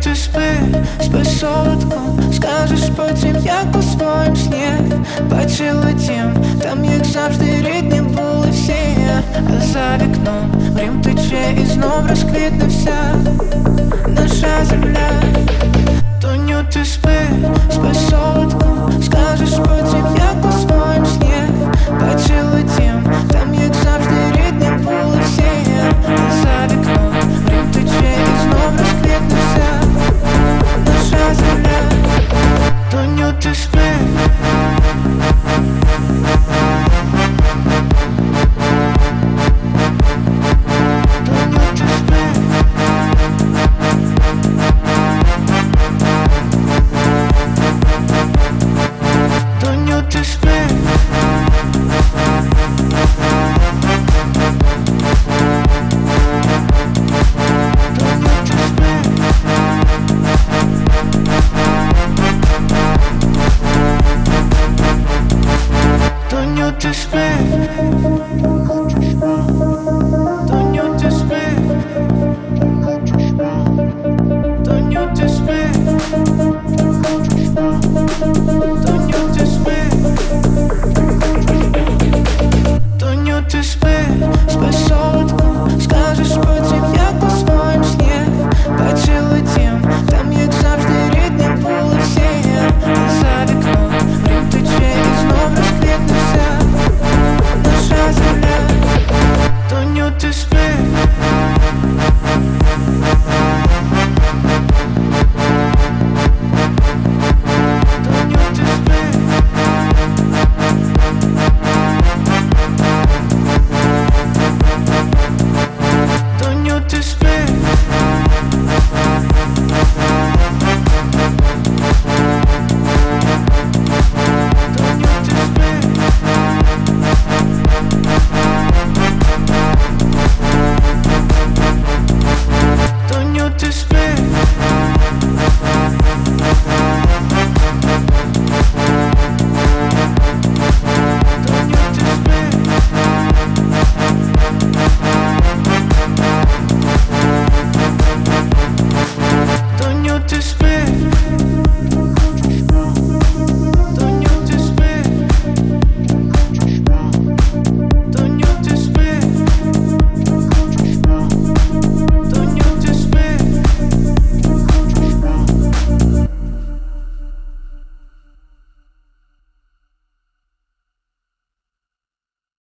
ти спи солодко. Скажеш потім, як у своїм сні бачила дім, там як завжди рідні були всі. А за вікном грім тече і знов розквітне вся наша земля. Доню, ти спи солодко. Скажеш потім, як у своїм сні бачила дім, там як завжди рідні були всі. А за вікном грім тече і знов розквітне вся наша земля. Доню, ти спи. To spend